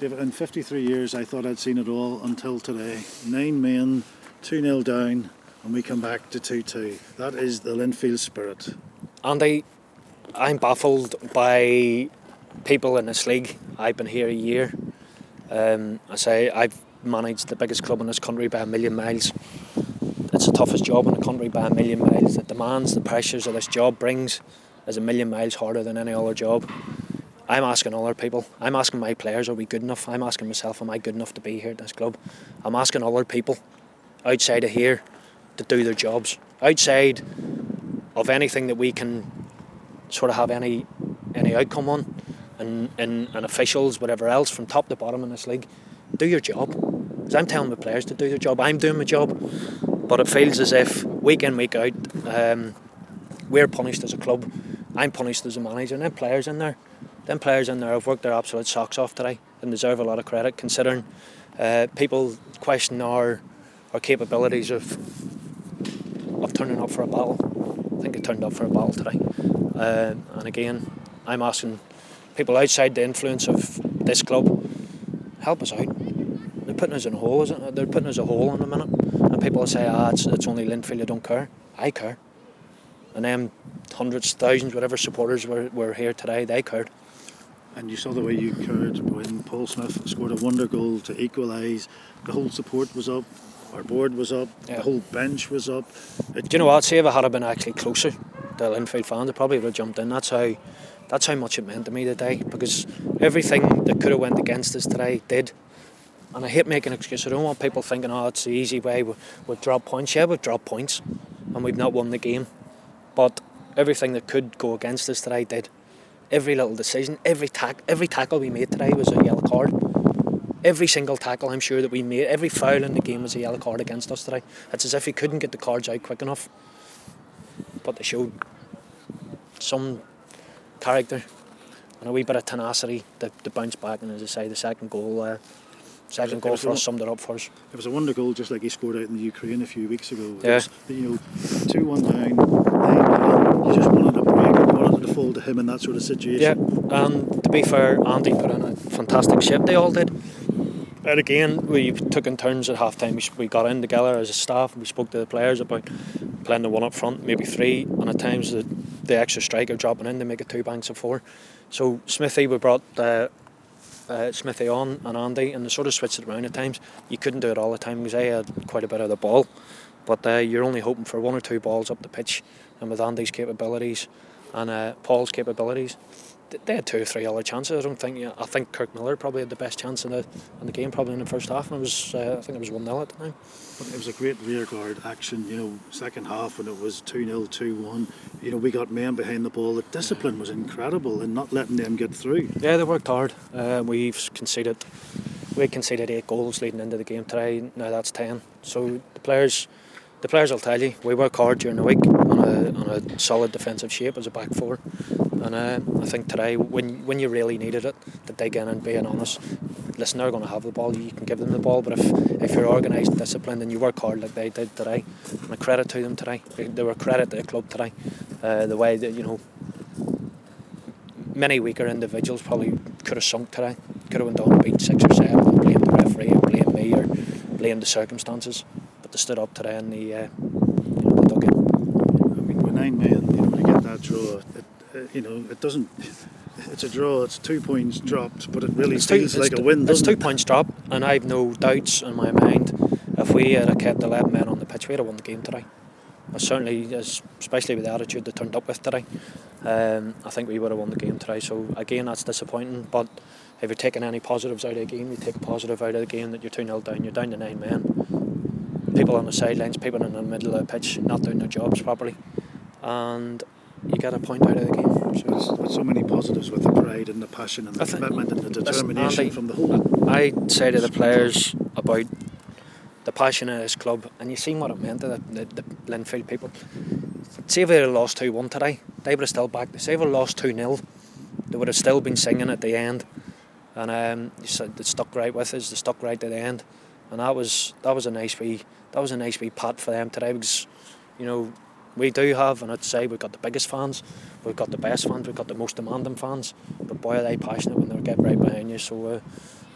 David, in 53 years I thought I'd seen it all until today. 9 men, 2-0 down, and we come back to 2-2. That is the Linfield spirit. Andy, I'm baffled by people in this league. I've been here a year. I've managed the biggest club in this country by a million miles. It's the toughest job in the country by a million miles. The demands, the pressures that this job brings is a million miles harder than any other job. I'm asking other people. I'm asking my players, are we good enough? I'm asking myself, am I good enough to be here at this club? I'm asking other people outside of here to do their jobs. Outside of anything that we can sort of have any outcome on, and officials, whatever else, from top to bottom in this league, do your job. Because I'm telling my players to do their job. I'm doing my job. But it feels as if week in, week out, we're punished as a club. I'm punished as a manager. And them players in there have worked their absolute socks off today and deserve a lot of credit, considering people question our capabilities of turning up for a battle. I think they turned up for a battle today. And again, I'm asking people outside the influence of this club, help us out. They're putting us in a hole, isn't it? They're putting us a hole in a minute. And people say, it's only Linfield, I don't care. I care. And them hundreds, thousands, whatever supporters were here today, they cared. And you saw the way you cared when Paul Smith scored a wonder goal to equalise. The whole support was up, our board was up, The whole bench was up. Do you know what? See, if it had been actually closer, the Linfield fans, they probably would have jumped in. That's how much it meant to me today, because everything that could have went against us today did. And I hate making excuses. I don't want people thinking, it's the easy way, we've dropped points. Yeah, we've dropped points and we've not won the game. But everything that could go against us today did. Every little decision, every tackle we made today was a yellow card. Every single tackle I'm sure that we made, every foul in the game was a yellow card against us today. It's as if we couldn't get the cards out quick enough. But they showed some character and a wee bit of tenacity to bounce back. And as I say, the second goal for us summed it up for us. It was a wonder goal, just like he scored out in the Ukraine a few weeks ago. Yeah. It was, 2-1 down, you just wanted a break, you wanted to fall to him in that sort of situation. Yeah, and to be fair, Andy put in a fantastic shift, they all did. And again, we took in turns at half time. We got in together as a staff and we spoke to the players about playing the one up front, maybe three, and at times the extra striker dropping in to make it 2 banks of 4. So Smithy, we brought Smithy on and Andy, and they sort of switched it around at times. You couldn't do it all the time because they had quite a bit of the ball, but you're only hoping for 1 or 2 balls up the pitch. And with Andy's capabilities and Paul's capabilities, they had 2 or 3 other chances. I think Kirk Miller probably had the best chance in the game, probably in the first half, and I think it was 1-0 at the time. But it was a great rearguard action, second half when it was 2-0, 2-1. We got men behind the ball. The discipline was incredible in not letting them get through. Yeah, they worked hard. We conceded 8 goals leading into the game today. Now that's 10. So the players will tell you, we work hard during the week on a solid defensive shape as a back four. And I think today, when you really needed it, to dig in and being honest, listen, they're going to have the ball, you can give them the ball, but if you're organised, disciplined, and you work hard like they did today, and a credit to them today, they were a credit to the club today. The way that, many weaker individuals probably could have sunk today, could have went on and beat 6 or 7 and blamed the referee or blamed me or blamed the circumstances, but they stood up today and they dug in. I mean, with 9 men, to get that draw, it doesn't. It's a draw. It's 2 points dropped, but it really feels like a win. It's 2 points dropped, and I've no doubts in my mind. If we had kept 11 men on the pitch, we'd have won the game today. Certainly, especially with the attitude they turned up with today, I think we would have won the game today. So again, that's disappointing. But if you're taking any positives out of the game, you take a positive out of the game that you're 2-0 down. You're down to 9 men. People on the sidelines, people in the middle of the pitch, not doing their jobs properly, and you get a point out of the game. So with so many positives with the pride and the passion and the commitment and the determination Andy, from the whole. I'd say to the players about the passion of this club, and you've seen what it meant to the Linfield people. Say if they had lost 2-1 today, they would have still backed. Say if they lost 2-0, they would have still been singing at the end, and they stuck right with us. They stuck right to the end, and that was a nice wee pat for them today, because we do have, and I'd say we've got the biggest fans, we've got the best fans, we've got the most demanding fans, but boy are they passionate when they get right behind you. So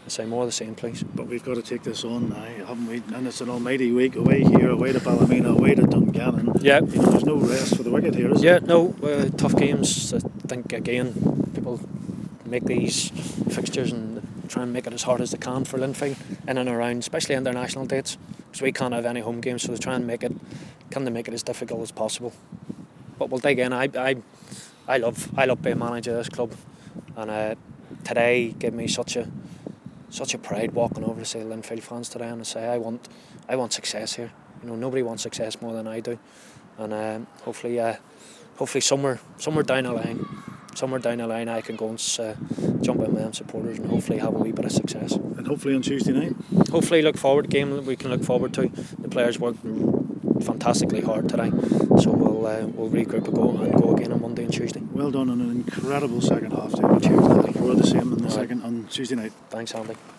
I say more of the same, please. But we've got to take this on now, haven't we? And it's an almighty week away here, away to Ballymena, away to Dungannon. Yeah. You know, there's no rest for the wicked here, is Yeah, there? no, tough games. I think, again, people make these fixtures and try and make it as hard as they can for Linfield in and around, especially international dates, because we can't have any home games, so they try and make it as difficult as possible. But we'll dig in. I love being manager of this club, and today gave me such a pride walking over to see Linfield fans today, and I say I want success here. You know, nobody wants success more than I do, and hopefully somewhere down the line I can go and jump in with them supporters and hopefully have a wee bit of success. And hopefully on Tuesday night. Hopefully look forward to a game that we can look forward to. The players worked fantastically hard today, so we'll regroup and go again on Monday and Tuesday. Well done on an incredible second half, David. Cheers, Andy. More of the same in the All right. second on Tuesday night. Thanks, Andy.